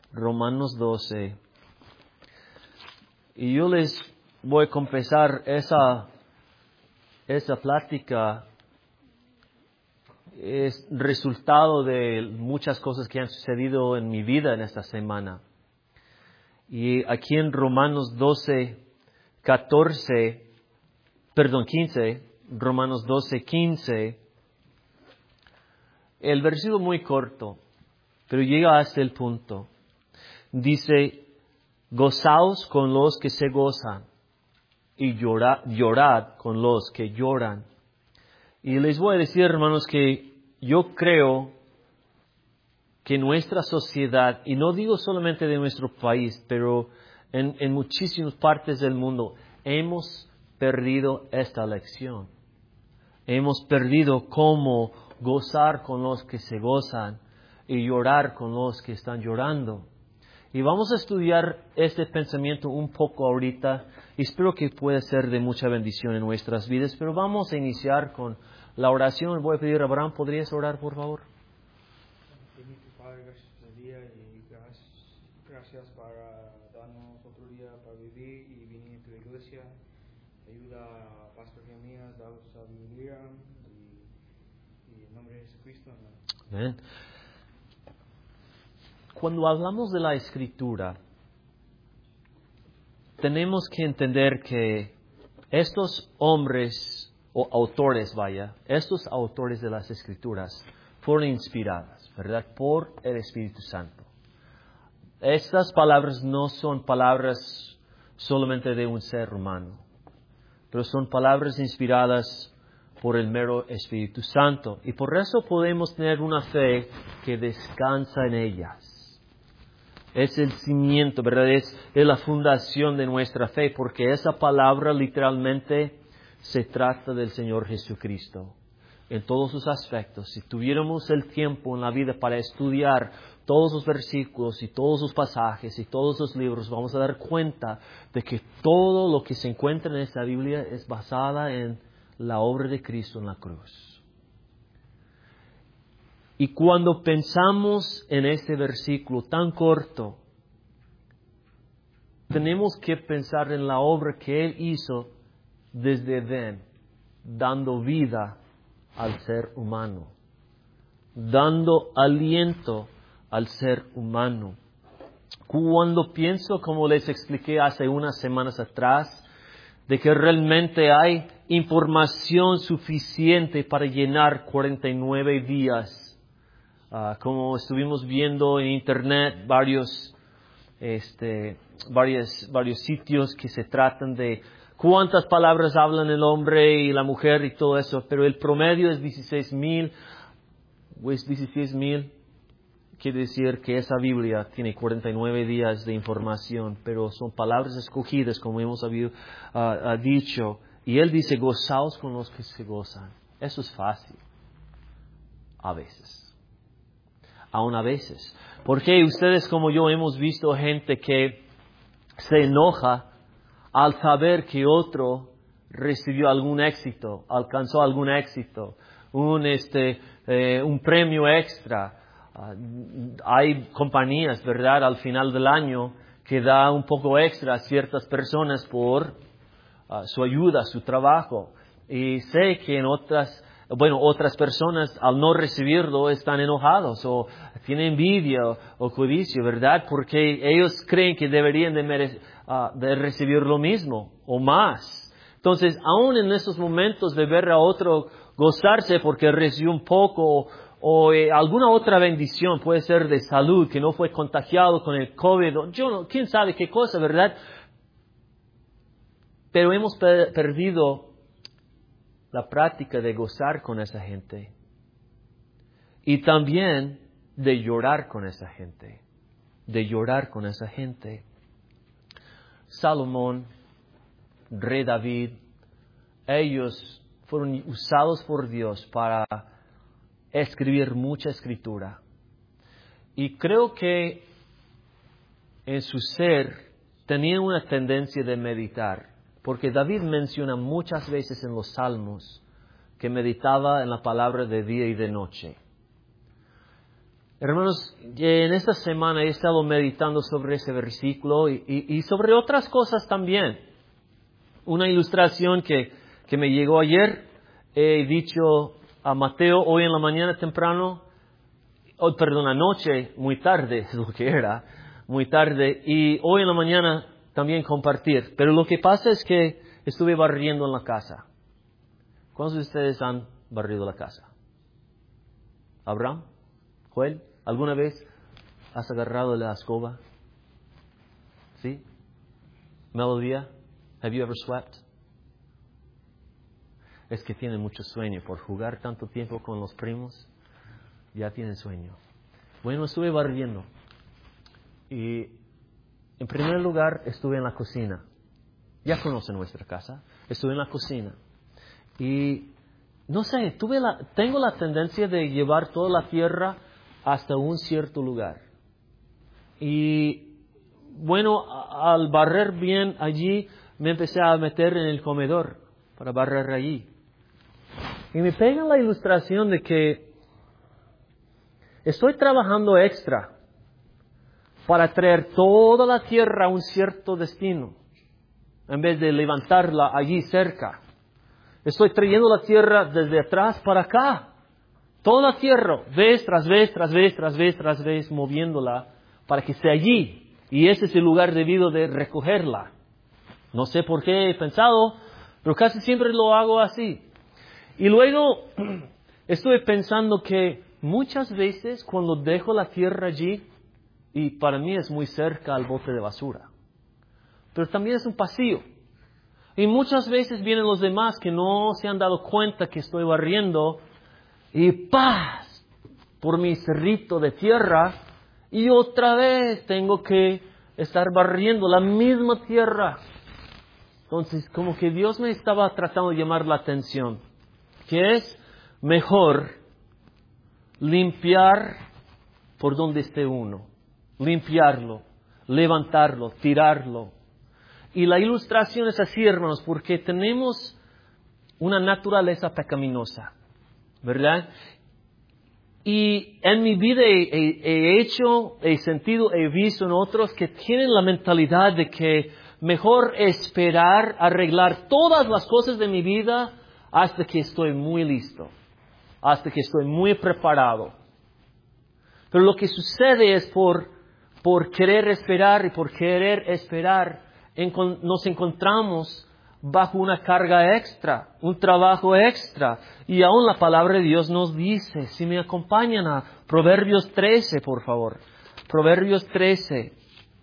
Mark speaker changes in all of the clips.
Speaker 1: Romanos 12. Y yo les voy a confesar, esa plática es resultado de muchas cosas que han sucedido en mi vida en esta semana. Y aquí en Romanos 15, Romanos 12:15, el versículo muy corto, pero llega hasta el punto. Dice, gozaos con los que se gozan y llorad con los que lloran. Y les voy a decir, hermanos, que yo creo que nuestra sociedad, y no digo solamente de nuestro país, pero en muchísimas partes del mundo, hemos perdido esta lección. Hemos perdido cómo gozar con los que se gozan y llorar con los que están llorando. Y vamos a estudiar este pensamiento un poco ahorita, y espero que pueda ser de mucha bendición en nuestras vidas, pero vamos a iniciar con la oración. Voy a pedir a Abraham, ¿podrías orar, por favor?
Speaker 2: Padre, gracias por el día y gracias para darnos otro día para vivir y venir a tu iglesia. Ayuda a Pastor Jeremías, da sabiduría y en nombre de Jesucristo.
Speaker 1: Amén. Cuando hablamos de la Escritura, tenemos que entender que estos hombres o autores, estos autores de las Escrituras fueron inspiradas, ¿verdad?, por el Espíritu Santo. Estas palabras no son palabras solamente de un ser humano, pero son palabras inspiradas por el mero Espíritu Santo. Y por eso podemos tener una fe que descansa en ellas. Es el cimiento, ¿verdad? Es la fundación de nuestra fe, porque esa palabra literalmente se trata del Señor Jesucristo en todos sus aspectos. Si tuviéramos el tiempo en la vida para estudiar todos los versículos y todos los pasajes y todos los libros, vamos a dar cuenta de que todo lo que se encuentra en esta Biblia es basada en la obra de Cristo en la cruz. Y cuando pensamos en este versículo tan corto, tenemos que pensar en la obra que Él hizo desde Edén, dando vida al ser humano, dando aliento al ser humano. Cuando pienso, como les expliqué hace unas semanas atrás, de que realmente hay información suficiente para llenar 49 días, como estuvimos viendo en internet, varios sitios que se tratan de cuántas palabras hablan el hombre y la mujer y todo eso, pero el promedio es 16,000. Pues 16,000 quiere decir que esa Biblia tiene 49 días de información, pero son palabras escogidas, como hemos dicho. Y Él dice, gozaos con los que se gozan. Eso es fácil. A veces. Aún a veces. Porque ustedes como yo hemos visto gente que se enoja al saber que otro recibió algún éxito, alcanzó algún éxito, un premio extra. Hay compañías, ¿verdad?, al final del año que da un poco extra a ciertas personas por su ayuda, su trabajo. Y sé que en otras personas al no recibirlo están enojados o tienen envidia o codicio, ¿verdad? Porque ellos creen que deberían de recibir lo mismo o más. Entonces, aún en esos momentos de ver a otro gozarse porque recibió un poco o alguna otra bendición, puede ser de salud, que no fue contagiado con el COVID, quién sabe qué cosa, ¿verdad? Pero hemos perdido la práctica de gozar con esa gente y también de llorar con esa gente, Salomón, rey David, ellos fueron usados por Dios para escribir mucha escritura. Y creo que en su ser tenían una tendencia de meditar. Porque David menciona muchas veces en los Salmos que meditaba en la palabra de día y de noche. Hermanos, en esta semana he estado meditando sobre ese versículo y sobre otras cosas también. Una ilustración que me llegó ayer, he dicho a Mateo hoy en la mañana temprano, anoche, muy tarde, es lo que era, muy tarde, y hoy en la mañana también compartir. Pero lo que pasa es que estuve barriendo en la casa. ¿Cuántos de ustedes han barrido la casa? ¿Abraham? ¿Joel? ¿Alguna vez has agarrado la escoba? ¿Sí? Melodía? Have you ever swept? Es que tienen mucho sueño por jugar tanto tiempo con los primos. Ya tienen sueño. Bueno, estuve barriendo. Y en primer lugar estuve en la cocina. Ya conocen nuestra casa. Estuve en la cocina. Y no sé, tengo la tendencia de llevar toda la tierra hasta un cierto lugar. Y bueno, al barrer bien allí, me empecé a meter en el comedor para barrer allí. Y me pega la ilustración de que estoy trabajando extra para traer toda la tierra a un cierto destino, en vez de levantarla allí cerca. Estoy trayendo la tierra desde atrás para acá. Toda la tierra, vez tras vez, tras vez, tras vez, tras vez, moviéndola para que esté allí. Y ese es el lugar debido de recogerla. No sé por qué he pensado, pero casi siempre lo hago así. Y luego estuve pensando que muchas veces cuando dejo la tierra allí, y para mí es muy cerca al bote de basura, pero también es un pasillo. Y muchas veces vienen los demás que no se han dado cuenta que estoy barriendo y ¡paz! Por mi cerrito de tierra y otra vez tengo que estar barriendo la misma tierra. Entonces, como que Dios me estaba tratando de llamar la atención, que es mejor limpiar por donde esté uno, limpiarlo, levantarlo, tirarlo. Y la ilustración es así, hermanos, porque tenemos una naturaleza pecaminosa, ¿verdad? Y en mi vida he sentido, he visto en otros que tienen la mentalidad de que mejor esperar, arreglar todas las cosas de mi vida hasta que estoy muy listo, hasta que estoy muy preparado. Pero lo que sucede es por querer esperar y por querer esperar, nos encontramos bajo una carga extra, un trabajo extra. Y aún la palabra de Dios nos dice, si me acompañan a Proverbios 13, por favor. Proverbios 13.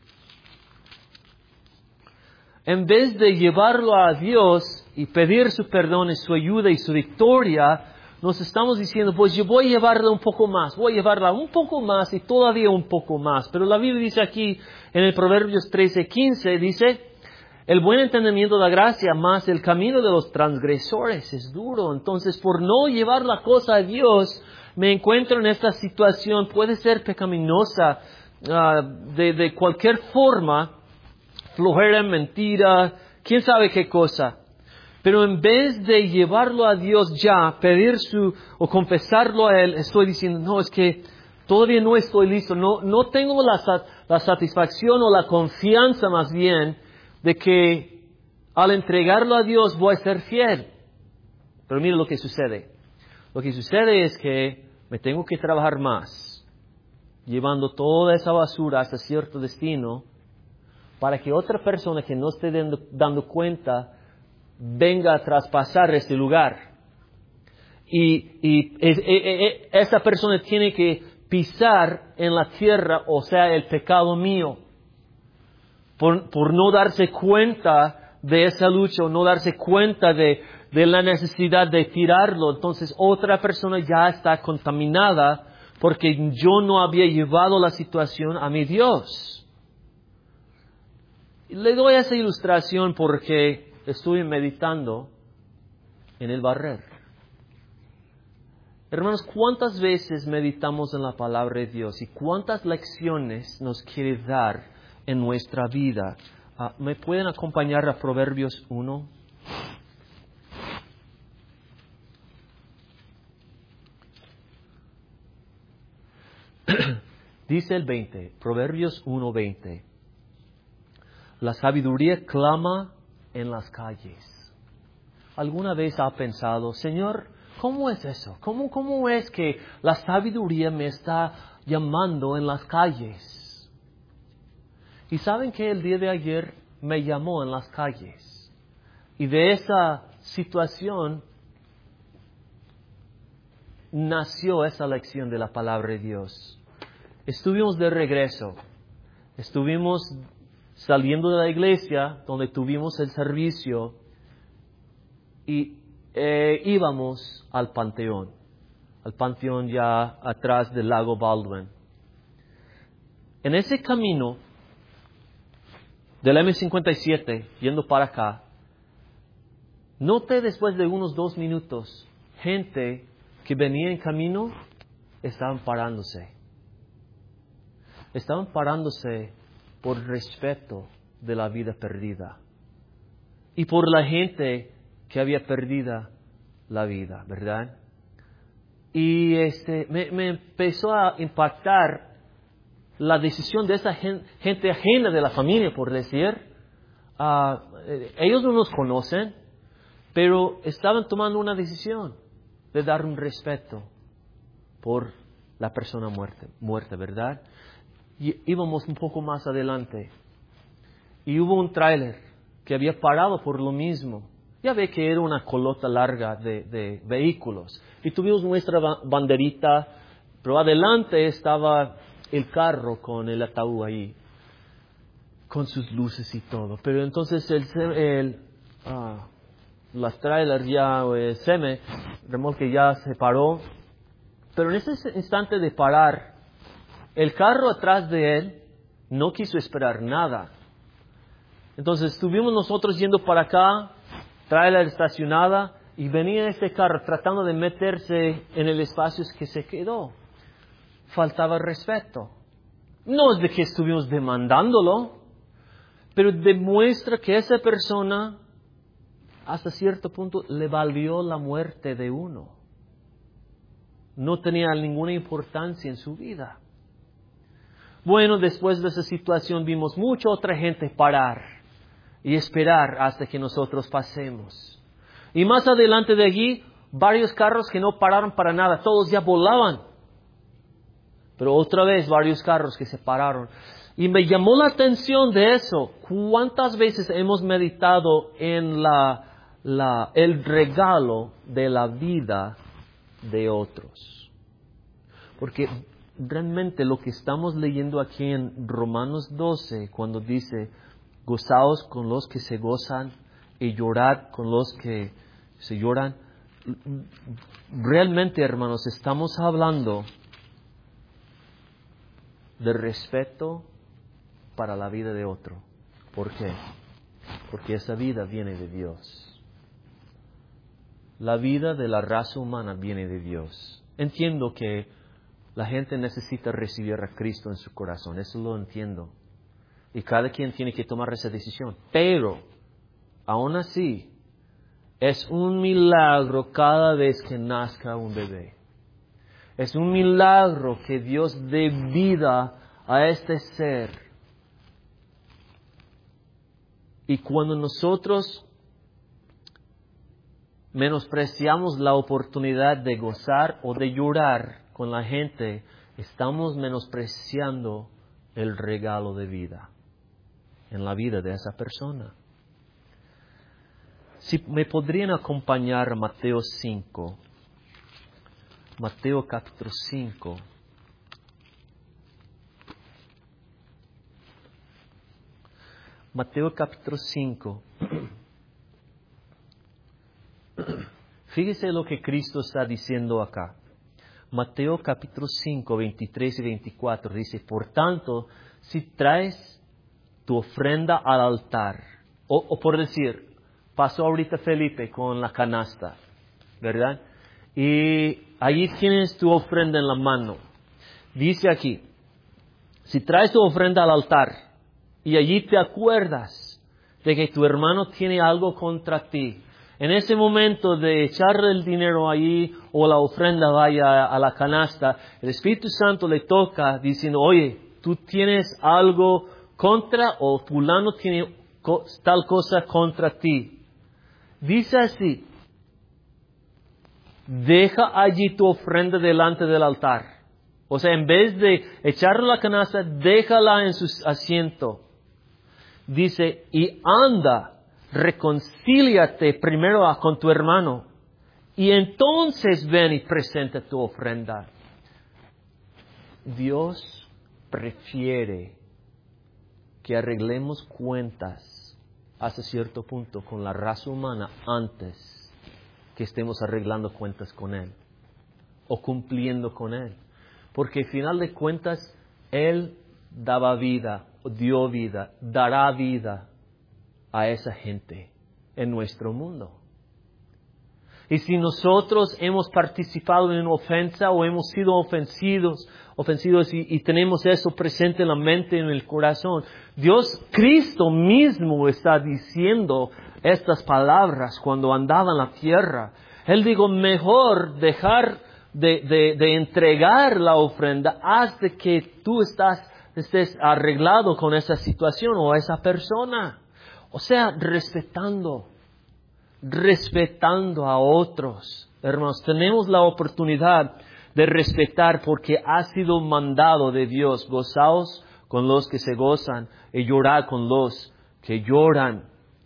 Speaker 1: En vez de llevarlo a Dios y pedir su perdón y su ayuda y su victoria, nos estamos diciendo, pues yo voy a llevarla un poco más, voy a llevarla un poco más y todavía un poco más. Pero la Biblia dice aquí, en el Proverbios 13:15, dice, el buen entendimiento da gracia, mas el camino de los transgresores es duro. Entonces, por no llevar la cosa a Dios, me encuentro en esta situación, puede ser pecaminosa, de cualquier forma, flojera, mentira, quién sabe qué cosa. Pero en vez de llevarlo a Dios ya, pedir o confesarlo a Él, estoy diciendo, no, es que todavía no estoy listo, no tengo la satisfacción o la confianza más bien de que al entregarlo a Dios voy a ser fiel. Pero mira lo que sucede. Lo que sucede es que me tengo que trabajar más, llevando toda esa basura hasta cierto destino, para que otra persona que no esté dando cuenta venga a traspasar este lugar. Y esa persona tiene que pisar en la tierra, o sea, el pecado mío, por no darse cuenta de esa lucha, o no darse cuenta de la necesidad de tirarlo. Entonces otra persona ya está contaminada porque yo no había llevado la situación a mi Dios. Le doy esa ilustración porque estuve meditando en el barrer. Hermanos, ¿cuántas veces meditamos en la palabra de Dios y cuántas lecciones nos quiere dar en nuestra vida? ¿Me pueden acompañar a Proverbios 1? Dice el 20, Proverbios 1:20. La sabiduría clama en las calles. ¿Alguna vez ha pensado, Señor, cómo es eso? ¿Cómo es que la sabiduría me está llamando en las calles? Y saben que el día de ayer me llamó en las calles. Y de esa situación nació esa lección de la palabra de Dios. Estuvimos de regreso. Estuvimos saliendo de la iglesia donde tuvimos el servicio y íbamos al panteón ya atrás del lago Baldwin. En ese camino del M57 yendo para acá, noté después de unos 2 minutos gente que venía en camino estaban parándose. Estaban parándose por respeto de la vida perdida y por la gente que había perdido la vida, ¿verdad? Y me empezó a impactar la decisión de esa gente ajena de la familia, por decir. Ellos no nos conocen, pero estaban tomando una decisión de dar un respeto por la persona muerta, ¿verdad? Y íbamos un poco más adelante y hubo un tráiler que había parado por lo mismo. Ya ve que era una colota larga de vehículos y tuvimos nuestra banderita, pero adelante estaba el carro con el ataúd ahí, con sus luces y todo. Pero entonces las trailers ya, el remolque ya se paró, pero en ese instante de parar, el carro atrás de él no quiso esperar nada. Entonces estuvimos nosotros yendo para acá, trailer estacionada, y venía este carro tratando de meterse en el espacio que se quedó. Faltaba respeto. No es de que estuvimos demandándolo, pero demuestra que esa persona, hasta cierto punto, le valió la muerte de uno. No tenía ninguna importancia en su vida. Bueno, después de esa situación vimos mucha otra gente parar y esperar hasta que nosotros pasemos. Y más adelante de allí, varios carros que no pararon para nada, todos ya volaban. Pero otra vez varios carros que se pararon. Y me llamó la atención de eso. ¿Cuántas veces hemos meditado en el regalo de la vida de otros? Porque realmente lo que estamos leyendo aquí en Romanos 12, cuando dice, gozaos con los que se gozan y llorad con los que se lloran, realmente, hermanos, estamos hablando de respeto para la vida de otro. ¿Por qué? Porque esa vida viene de Dios. La vida de la raza humana viene de Dios. Entiendo que la gente necesita recibir a Cristo en su corazón, eso lo entiendo. Y cada quien tiene que tomar esa decisión. Pero, aún así, es un milagro cada vez que nazca un bebé. Es un milagro que Dios dé vida a este ser. Y cuando nosotros menospreciamos la oportunidad de gozar o de llorar con la gente, estamos menospreciando el regalo de vida en la vida de esa persona. Si me podrían acompañar a Mateo 5. Mateo capítulo 5. Mateo capítulo 5. Fíjese lo que Cristo está diciendo acá. Mateo capítulo 5, 23 y 24 dice, por tanto, si traes tu ofrenda al altar, o por decir, pasó ahorita Felipe con la canasta, ¿verdad? Y allí tienes tu ofrenda en la mano. Dice aquí, si traes tu ofrenda al altar y allí te acuerdas de que tu hermano tiene algo contra ti, En ese momento de echarle el dinero allí o la ofrenda vaya a la canasta, el Espíritu Santo le toca diciendo, oye, tú tienes algo contra o fulano tiene tal cosa contra ti. Dice así, deja allí tu ofrenda delante del altar. O sea, en vez de echarle la canasta, déjala en su asiento. Dice, y anda, reconcíliate primero con tu hermano, y entonces ven y presenta tu ofrenda. Dios prefiere que arreglemos cuentas hasta cierto punto con la raza humana antes que estemos arreglando cuentas con Él o cumpliendo con Él. Porque al final de cuentas, Él daba vida, dio vida, dará vida a esa gente en nuestro mundo. Y si nosotros hemos participado en una ofensa o hemos sido ofendidos y tenemos eso presente en la mente, en el corazón, Dios, Cristo mismo está diciendo estas palabras cuando andaba en la tierra. Él dijo, mejor dejar de entregar la ofrenda hasta que tú estés arreglado con esa situación o esa persona. O sea, respetando a otros. Hermanos, tenemos la oportunidad de respetar porque ha sido mandado de Dios. Gozaos con los que se gozan y llorad con los que lloran.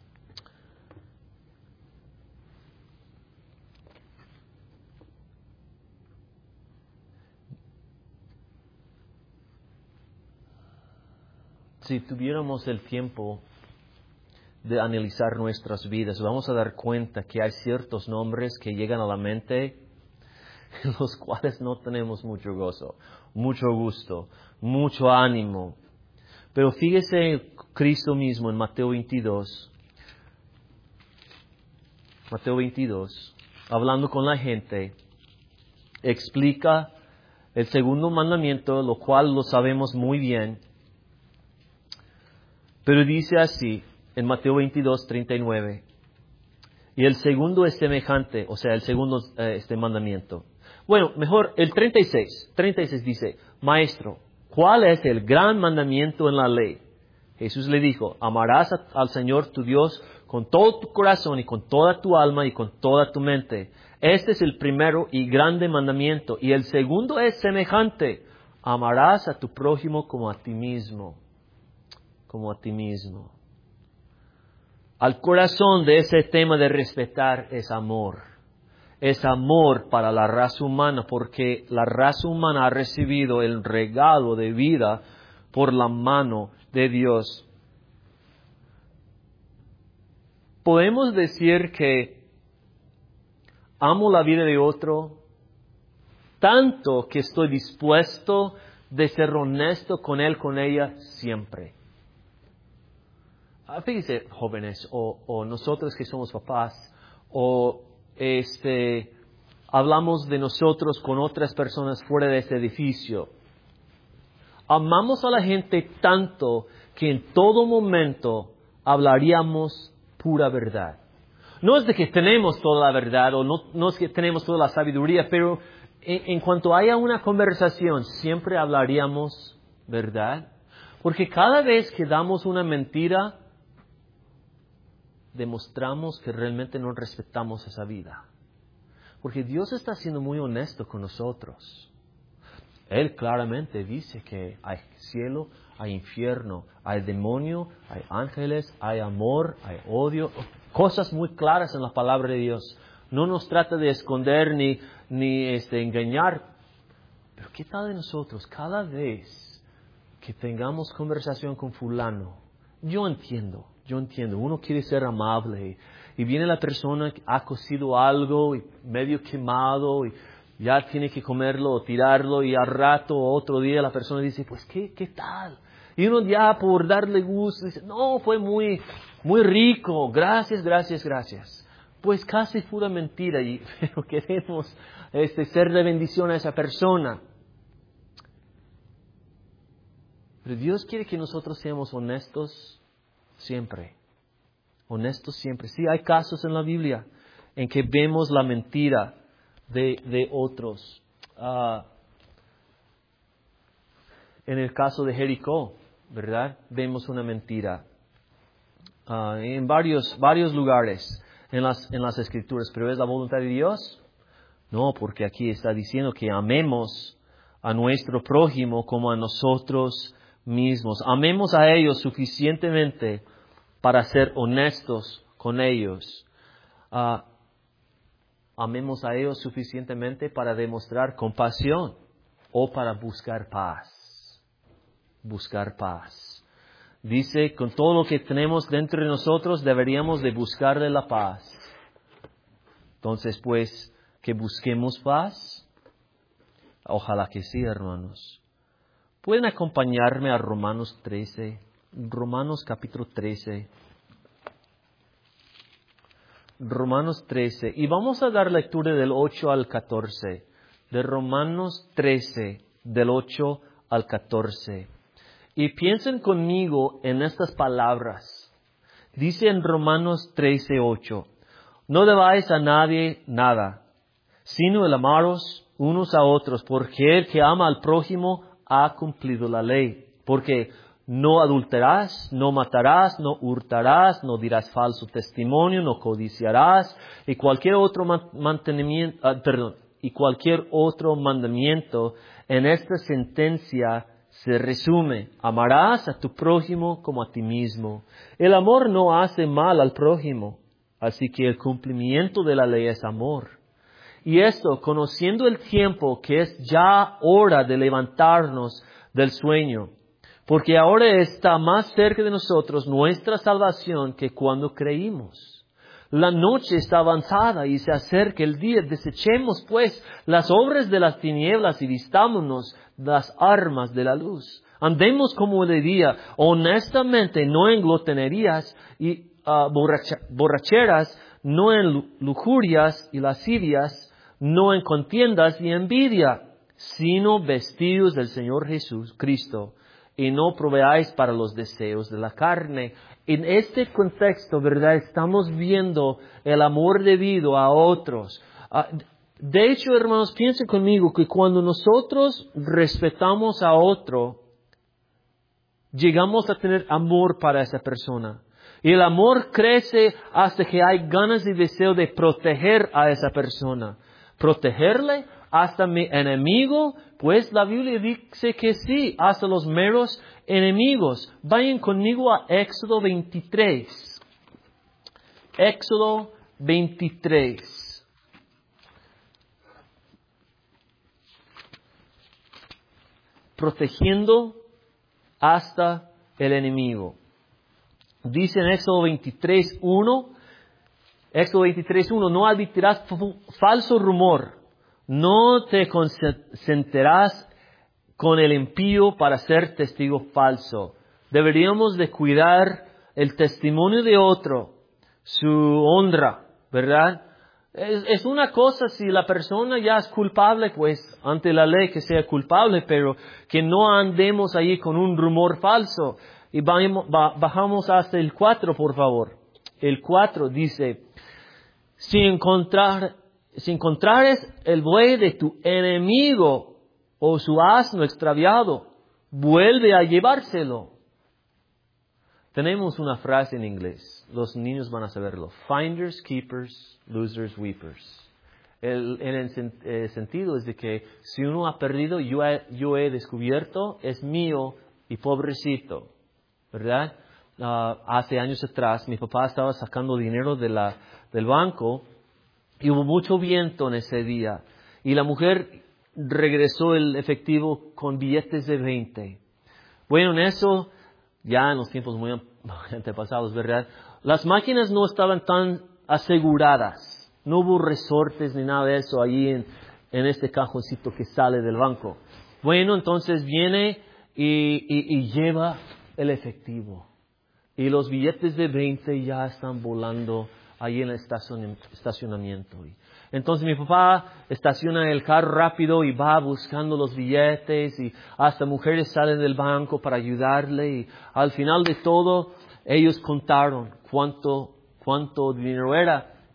Speaker 1: Si tuviéramos el tiempo de analizar nuestras vidas, vamos a dar cuenta que hay ciertos nombres que llegan a la mente en los cuales no tenemos mucho gozo, mucho gusto, mucho ánimo. Pero fíjese Cristo mismo en Mateo 22, hablando con la gente, explica el segundo mandamiento, lo cual lo sabemos muy bien, pero dice así, en Mateo 22, 39. Y el segundo es semejante, o sea, el segundo mandamiento. Bueno, mejor el 36. 36 dice, Maestro, ¿cuál es el gran mandamiento en la ley? Jesús le dijo, amarás al Señor tu Dios con todo tu corazón y con toda tu alma y con toda tu mente. Este es el primero y grande mandamiento. Y el segundo es semejante, amarás a tu prójimo como a ti mismo. Como a ti mismo. Al corazón de ese tema de respetar es amor. Es amor para la raza humana porque la raza humana ha recibido el regalo de vida por la mano de Dios. Podemos decir que amo la vida de otro tanto que estoy dispuesto de ser honesto con él, con ella, siempre. Fíjense, jóvenes, o nosotros que somos papás, o hablamos de nosotros con otras personas fuera de este edificio. Amamos a la gente tanto que en todo momento hablaríamos pura verdad. No es de que tenemos toda la verdad, o no es que tenemos toda la sabiduría, pero en cuanto haya una conversación, siempre hablaríamos verdad. Porque cada vez que damos una mentira, demostramos que realmente no respetamos esa vida. Porque Dios está siendo muy honesto con nosotros. Él claramente dice que hay cielo, hay infierno, hay demonio, hay ángeles, hay amor, hay odio. Cosas muy claras en la palabra de Dios. No nos trata de esconder ni engañar. Pero ¿qué tal de nosotros? Cada vez que tengamos conversación con fulano, yo entiendo. Uno quiere ser amable y viene la persona que ha cocido algo y medio quemado y ya tiene que comerlo o tirarlo y al rato o otro día la persona dice, pues ¿qué tal? Y uno ya por darle gusto dice, no, fue muy, muy rico, gracias. Pues casi pura mentira, pero queremos ser de bendición a esa persona. Pero Dios quiere que nosotros seamos honestos siempre. Honestos siempre. Sí, hay casos en la Biblia en que vemos la mentira de otros. En el caso de Jericó, ¿verdad? Vemos una mentira. En varios lugares en las Escrituras. ¿Pero es la voluntad de Dios? No, porque aquí está diciendo que amemos a nuestro prójimo como a nosotros mismos. Amemos a ellos suficientemente para ser honestos con ellos. Amemos a ellos suficientemente para demostrar compasión o para buscar paz. Buscar paz. Dice, con todo lo que tenemos dentro de nosotros, deberíamos de buscarle la paz. Entonces, pues, que busquemos paz. Ojalá que sí, hermanos. ¿Pueden acompañarme a Romanos 13? Romanos capítulo 13. Romanos 13. Y vamos a dar lectura del 8 al 14. De Romanos 13, del 8 al 14. Y piensen conmigo en estas palabras. Dice en Romanos 13:8, no debáis a nadie nada, sino el amaros unos a otros, porque el que ama al prójimo ha cumplido la ley. Porque no adulterarás, no matarás, no hurtarás, no dirás falso testimonio, no codiciarás, y cualquier otro mandamiento en esta sentencia se resume: amarás a tu prójimo como a ti mismo. El amor no hace mal al prójimo, así que el cumplimiento de la ley es amor. Y esto, conociendo el tiempo, que es ya hora de levantarnos del sueño, porque ahora está más cerca de nosotros nuestra salvación que cuando creímos. La noche está avanzada y se acerca el día. Desechemos pues las obras de las tinieblas y vistámonos las armas de la luz. Andemos como de día, honestamente, no en glotonerías y borracheras, no en lujurias y lascivias, no en contiendas y envidia, sino vestidos del Señor Jesucristo, y no proveáis para los deseos de la carne. En este contexto, ¿verdad? Estamos viendo el amor debido a otros. De hecho, hermanos, piensen conmigo que cuando nosotros respetamos a otro, llegamos a tener amor para esa persona. Y el amor crece hasta que hay ganas y deseo de proteger a esa persona. Protegerle hasta mi enemigo, pues la Biblia dice que sí, hasta los meros enemigos. Vayan conmigo a Éxodo 23. Éxodo 23. Protegiendo hasta el enemigo. Dice en Éxodo 23:1, no admitirás falso rumor, no te consentirás con el impío para ser testigo falso. Deberíamos de cuidar el testimonio de otro, su honra, ¿verdad? Es una cosa si la persona ya es culpable, pues ante la ley que sea culpable, pero que no andemos allí con un rumor falso. Y bajamos hasta el 4, por favor. El 4 dice, si encontrares el buey de tu enemigo o su asno extraviado, vuelve a llevárselo. Tenemos una frase en inglés, los niños van a saberlo: finders, keepers, losers, weepers. El sentido es de que si uno ha perdido, yo he descubierto, es mío y pobrecito, ¿verdad? Hace años atrás mi papá estaba sacando dinero del banco y hubo mucho viento en ese día y la mujer regresó el efectivo con billetes de 20. Bueno, en eso, ya en los tiempos muy antepasados, ¿verdad? Las máquinas no estaban tan aseguradas. No hubo resortes ni nada de eso allí en este cajoncito que sale del banco. Bueno, entonces viene y lleva el efectivo. Y los billetes de 20 ya están volando ahí en el estacionamiento. Entonces mi papá estaciona el carro rápido y va buscando los billetes y hasta mujeres salen del banco para ayudarle. Y al final de todo, ellos contaron cuánto dinero era.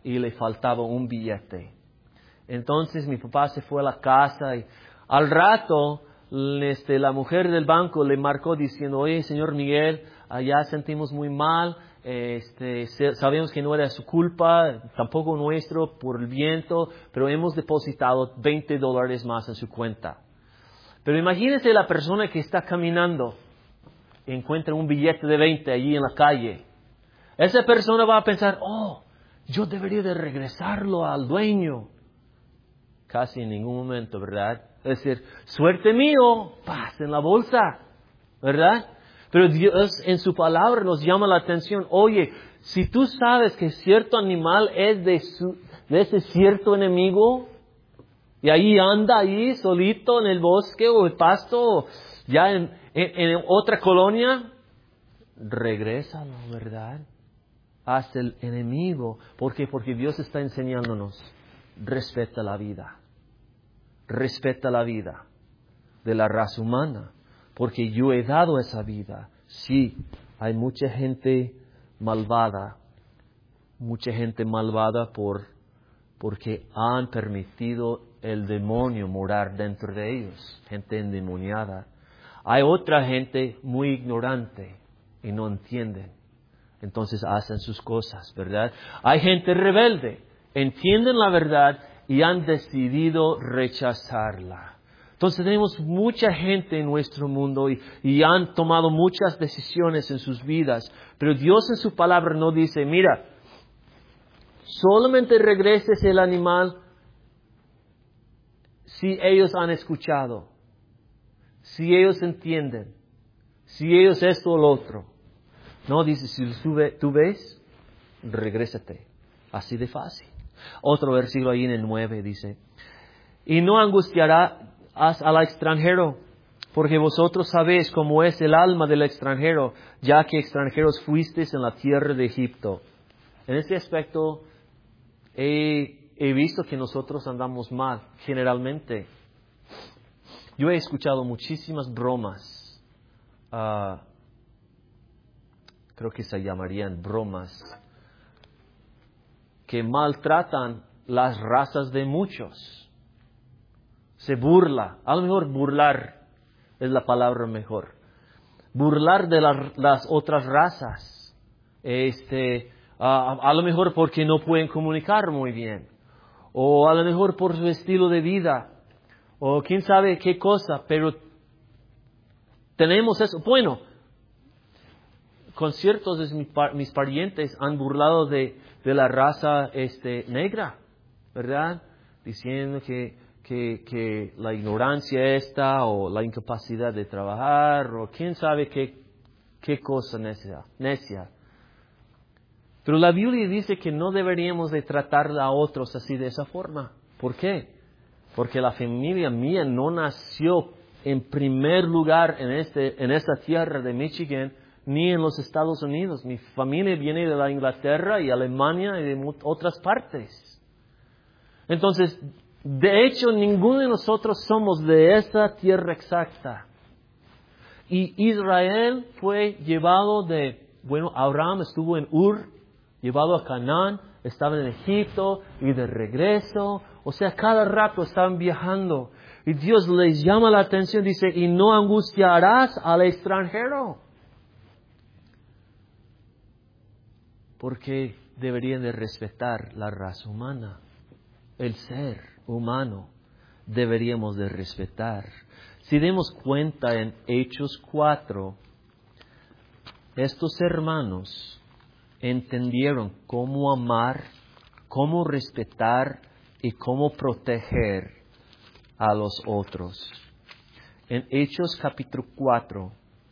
Speaker 1: y le faltaba un billete. Entonces mi papá se fue a la casa y al rato la mujer del banco le marcó diciendo, oye, señor Miguel, allá sentimos muy mal, sabemos que no era su culpa, tampoco nuestro por el viento, pero hemos depositado $20 más en su cuenta. Pero imagínese la persona que está caminando y encuentra un billete de 20 allí en la calle. Esa persona va a pensar, yo debería de regresarlo al dueño. Casi en ningún momento, ¿verdad? Es decir, suerte mío, paz en la bolsa, ¿verdad? Pero Dios en su palabra nos llama la atención. Oye, si tú sabes que cierto animal es de ese cierto enemigo, y ahí anda ahí solito en el bosque o el pasto, ya en otra colonia, regrésalo, ¿verdad? Hasta el enemigo. ¿Por qué? Porque Dios está enseñándonos. Respeta la vida. Respeta la vida de la raza humana. Porque yo he dado esa vida. Sí, hay mucha gente malvada. Mucha gente malvada porque han permitido el demonio morar dentro de ellos. Gente endemoniada. Hay otra gente muy ignorante y no entienden. Entonces hacen sus cosas, ¿verdad? Hay gente rebelde, entienden la verdad y han decidido rechazarla. Entonces tenemos mucha gente en nuestro mundo y han tomado muchas decisiones en sus vidas. Pero Dios en su palabra no dice, mira, solamente regreses el animal si ellos han escuchado, si ellos entienden, si ellos esto o lo otro. No, dice, si tú ves, regrésate. Así de fácil. Otro versículo ahí en el 9 dice, y no angustiarás al extranjero, porque vosotros sabéis cómo es el alma del extranjero, ya que extranjeros fuisteis en la tierra de Egipto. En este aspecto he visto que nosotros andamos mal, generalmente. Yo he escuchado muchísimas bromas, creo que se llamarían bromas, que maltratan las razas de muchos. Se burla, a lo mejor burlar es la palabra mejor. Burlar de las otras razas. A lo mejor porque no pueden comunicar muy bien. O a lo mejor por su estilo de vida. O quién sabe qué cosa, pero tenemos eso. Bueno, con ciertos de mis parientes han burlado de la raza negra, ¿verdad? Diciendo que la ignorancia esta o la incapacidad de trabajar o quién sabe qué cosa necia. Pero la Biblia dice que no deberíamos de tratar a otros así de esa forma. ¿Por qué? Porque la familia mía no nació en primer lugar en esta tierra de Michigan ni en los Estados Unidos. Mi familia viene de la Inglaterra y Alemania y de otras partes. Entonces, de hecho, ninguno de nosotros somos de esa tierra exacta. Y Israel fue llevado Abraham estuvo en Ur, llevado a Canaán, estaba en Egipto y de regreso. O sea, cada rato estaban viajando. Y Dios les llama la atención, dice, y no angustiarás al extranjero. Porque deberían de respetar la raza humana, el ser humano, deberíamos de respetar. Si demos cuenta en Hechos 4, estos hermanos entendieron cómo amar, cómo respetar y cómo proteger a los otros. En Hechos capítulo 4,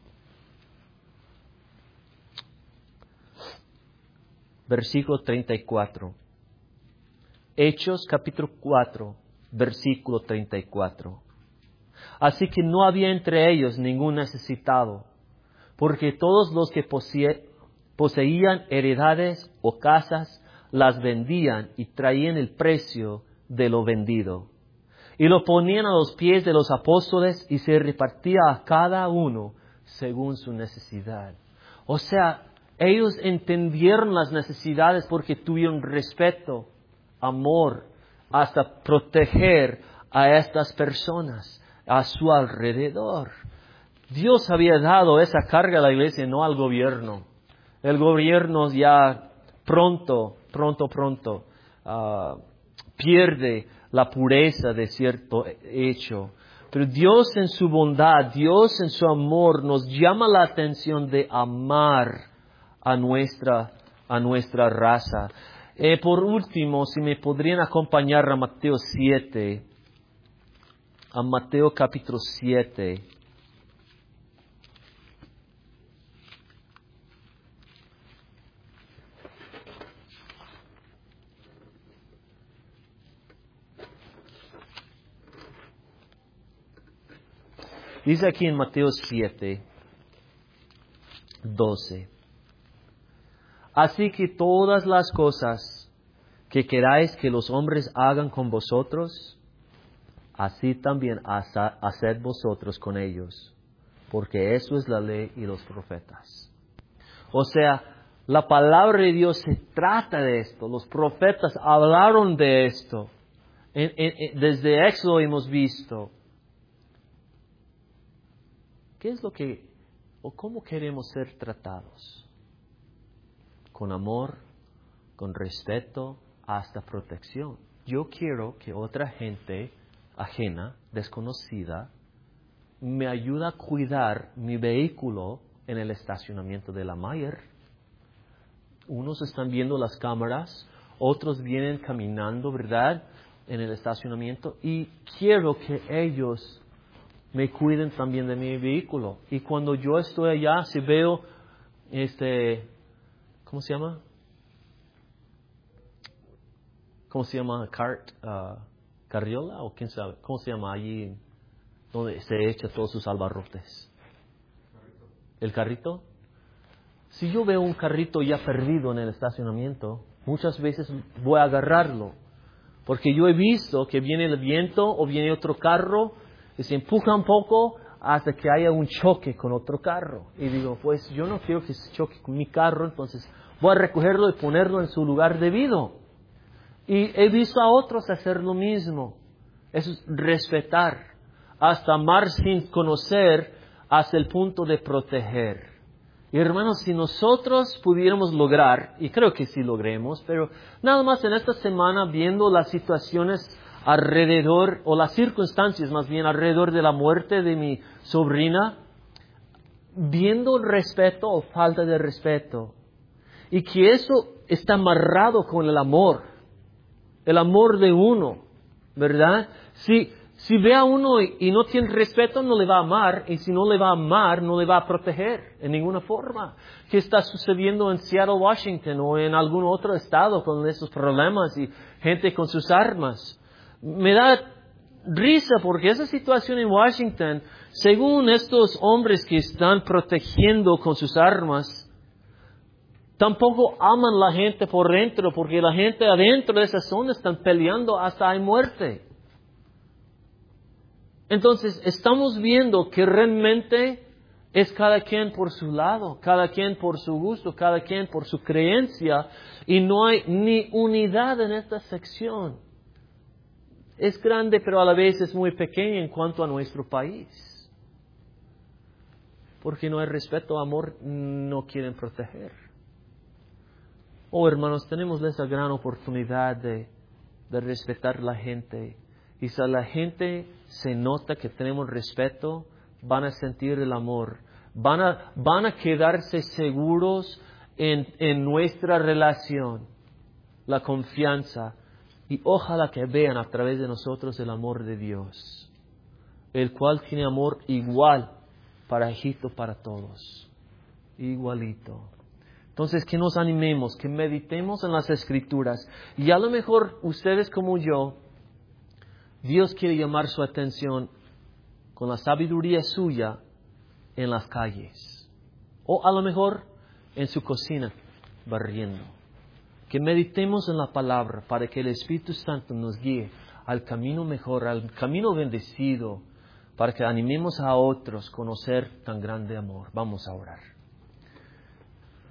Speaker 1: versículo 34. Hechos capítulo 4, versículo 34. Así que no había entre ellos ningún necesitado, porque todos los que poseían heredades o casas las vendían y traían el precio de lo vendido. Y lo ponían a los pies de los apóstoles y se repartía a cada uno según su necesidad. O sea, Ellos entendieron las necesidades porque tuvieron respeto, amor, hasta proteger a estas personas a su alrededor. Dios había dado esa carga a la iglesia, no al gobierno. El gobierno ya pronto pierde la pureza de cierto hecho. Pero Dios en su bondad, Dios en su amor nos llama la atención de amar a nuestra raza. Por último, si me podrían acompañar a Mateo 7, a Mateo capítulo 7. Dice aquí en Mateo 7, 12. Así que todas las cosas que queráis que los hombres hagan con vosotros, así también haced vosotros con ellos, porque eso es la ley y los profetas. O sea, la palabra de Dios se trata de esto. Los profetas hablaron de esto. Desde Éxodo hemos visto. ¿Qué es lo que, o cómo queremos ser tratados? Con amor, con respeto, hasta protección. Yo quiero que otra gente ajena, desconocida, me ayude a cuidar mi vehículo en el estacionamiento de la Mayer. Unos están viendo las cámaras, otros vienen caminando, ¿verdad?, en el estacionamiento, y quiero que ellos me cuiden también de mi vehículo. Y cuando yo estoy allá, si veo ¿cómo se llama? ¿Cómo se llama? ¿Carriola? ¿O quién sabe? ¿Cómo se llama allí donde se echa todos sus albarrotes? ¿El carrito? Si yo veo un carrito ya perdido en el estacionamiento, muchas veces voy a agarrarlo. Porque yo he visto que viene el viento o viene otro carro y se empuja un poco hasta que haya un choque con otro carro. Y digo, pues yo no quiero que se choque con mi carro, entonces voy a recogerlo y ponerlo en su lugar debido. Y he visto a otros hacer lo mismo. Eso es respetar, hasta amar sin conocer, hasta el punto de proteger. Y hermanos, si nosotros pudiéramos lograr, y creo que sí logremos, pero nada más en esta semana viendo las situaciones alrededor, o las circunstancias más bien alrededor de la muerte de mi sobrina, viendo el respeto o falta de respeto, y que eso está amarrado con el amor de uno, ¿verdad? Si ve a uno y no tiene respeto, no le va a amar, y si no le va a amar, no le va a proteger en ninguna forma. ¿Qué está sucediendo en Seattle, Washington, o en algún otro estado con esos problemas y gente con sus armas? Me da risa porque esa situación en Washington, según estos hombres que están protegiendo con sus armas, tampoco aman la gente por dentro, porque la gente adentro de esa zona están peleando hasta hay muerte. Entonces, estamos viendo que realmente es cada quien por su lado, cada quien por su gusto, cada quien por su creencia, y no hay ni unidad en esta sección. Es grande, pero a la vez es muy pequeña en cuanto a nuestro país. Porque no hay respeto, amor, no quieren proteger. Oh, hermanos, tenemos esa gran oportunidad de respetar a la gente. Y si la gente se nota que tenemos respeto, van a sentir el amor. Van a quedarse seguros en nuestra relación, la confianza. Y ojalá que vean a través de nosotros el amor de Dios, el cual tiene amor igual para Egipto, para todos. Igualito. Entonces, que nos animemos, que meditemos en las Escrituras. Y a lo mejor ustedes como yo, Dios quiere llamar su atención con la sabiduría suya en las calles. O a lo mejor en su cocina, barriendo. Que meditemos en la palabra para que el Espíritu Santo nos guíe al camino mejor, al camino bendecido, para que animemos a otros a conocer tan grande amor. Vamos a orar.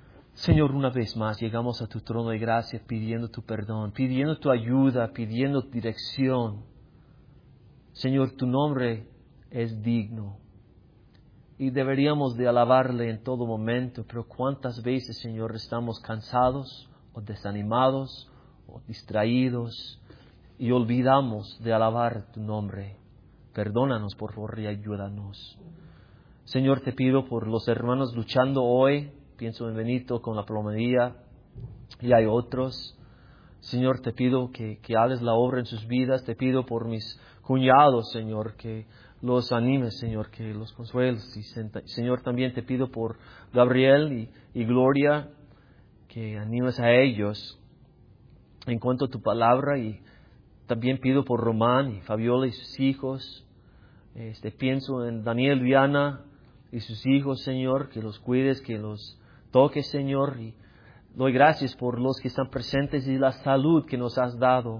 Speaker 1: Señor, una vez más llegamos a tu trono de gracia pidiendo tu perdón, pidiendo tu ayuda, pidiendo dirección. Señor, tu nombre es digno y deberíamos de alabarle en todo momento, pero cuántas veces, Señor, estamos cansados o desanimados o distraídos y olvidamos de alabar tu nombre. Perdónanos, por favor, y ayúdanos. Señor, te pido por los hermanos luchando hoy. Pienso en Benito con la plomería y hay otros. Señor, te pido que hagas la obra en sus vidas. Te pido por mis cuñados, Señor, que los animes, Señor, que los consueles. Y, Señor, también te pido por Gabriel y Gloria, que animes a ellos en cuanto a tu palabra. Y también pido por Román y Fabiola y sus hijos. Pienso en Daniel, Viana y sus hijos, Señor, que los cuides, que los toques, Señor, y doy gracias por los que están presentes y la salud que nos has dado.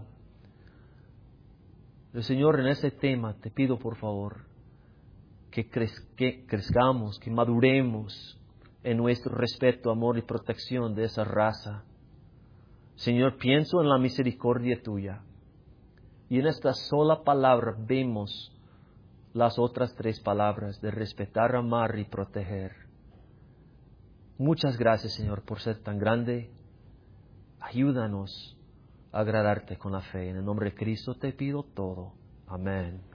Speaker 1: Pero, Señor, en ese tema te pido, por favor, que crezcamos, que maduremos en nuestro respeto, amor y protección de esa raza. Señor, pienso en la misericordia tuya. Y en esta sola palabra vemos las otras 3 palabras de respetar, amar y proteger. Muchas gracias, Señor, por ser tan grande. Ayúdanos a agradarte con la fe. En el nombre de Cristo te pido todo. Amén.